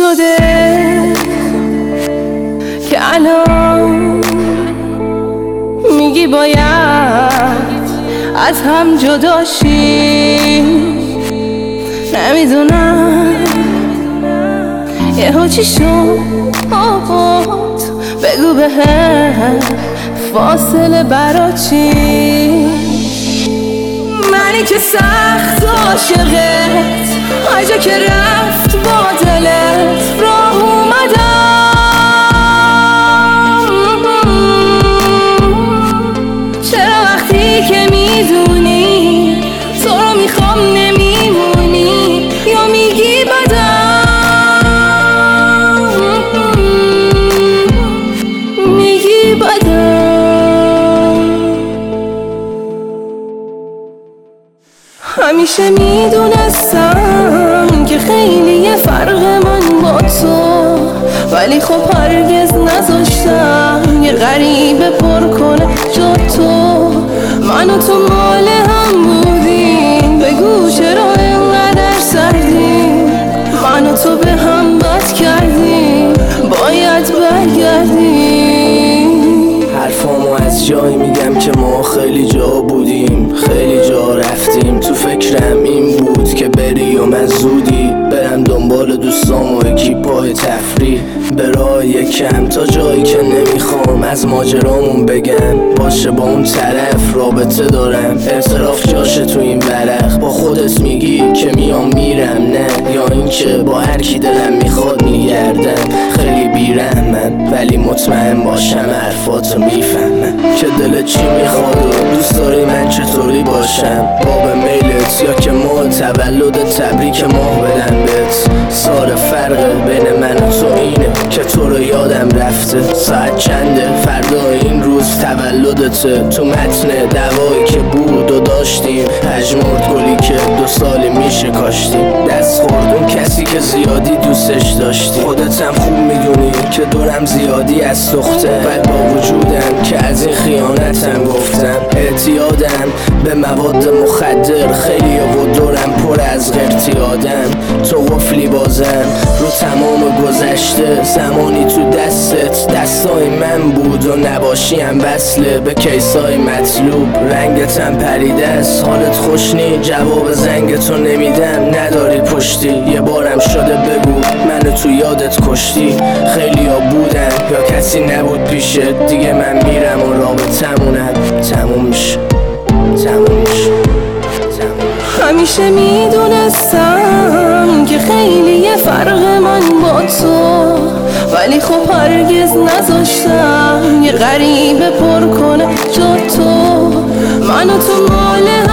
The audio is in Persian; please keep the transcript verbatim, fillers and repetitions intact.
شده که الان میگی باید از هم جدا شی؟ نمیدونم یهو چی شد، بگو به هم فاصله برا چی؟ منی که سخت عاشقت، هر جا که رفت با دلت راه اومدم. چرا وقتی که میدونی تو رو میخوام نمیمونی یا میگی بدم، میگی بدم. همیشه میدونستم که خیلی یه فرق من با تو، ولی خب هرگز نذاشتم یه غریبه پر کنه جا تو. من و تو مال هم بودیم، بگو چرا اینقدر سردیم؟ من و تو به هم بد کردیم، باید برگردیم. حرفامو از جایی میگم که ما خیلی جا بودیم، خیلی جا رفتیم. تو فکرم این بود که بری و من زودی برم دنبال دوستام و اکیپای تفریح، به راه یکم تا جایی که نمیخوام از ماجرامون بگم. باشه با اون طرف رابطه دارم، اعتراف جاشه تو این ورق. با خودت میگی که میام میرم، نه یا اینکه با هر کی دلم میخواد میگردم. خیلی بیرحمم ولی مطمئن باشم حرفاتو میفهمم که دل چی میخواد و دوست داری من چطوری باشم. باب میلت یا که ماه تولد تبریک ماه بدن بهت. سال فرق بین من و تو اینه که تو رو یادم رفته. ساعت چنده فردا این روز تولدته. تو متن دوایی که بود و داشتیم پژمرد گلی که دو سالی میشه کاشتیم. دست خورد اون کسی که زیادی دوستش داشتی. خودت هم خوب میدونی که دورم زیادی از سخته، ولی با وجودم که از این خیانتم گفتم. اعتیادم به مواد مخدر، خیلی و دورم پر از غرتیادم. تو قفلی بازم رو تمام گذشته، زمانی تو دستت دستای من بود و نباشیم وصله به کیسای مطلوب. رنگتم پریده است، حالت خوش نی، جواب زنگ تو نمیدم نداری پشتی. یه بارم شده بگو منو تو یادت کشتی. خیلی ها بودن یا کسی نبود پیشت، دیگه من میرم و رابطمونم تموم میشه تموم میشه. همیشه میدونستم که خیلی یه فرق من با تو، ولی خب هرگز نذاشتم یه غریبه پر کنه جا تو. من و تو مال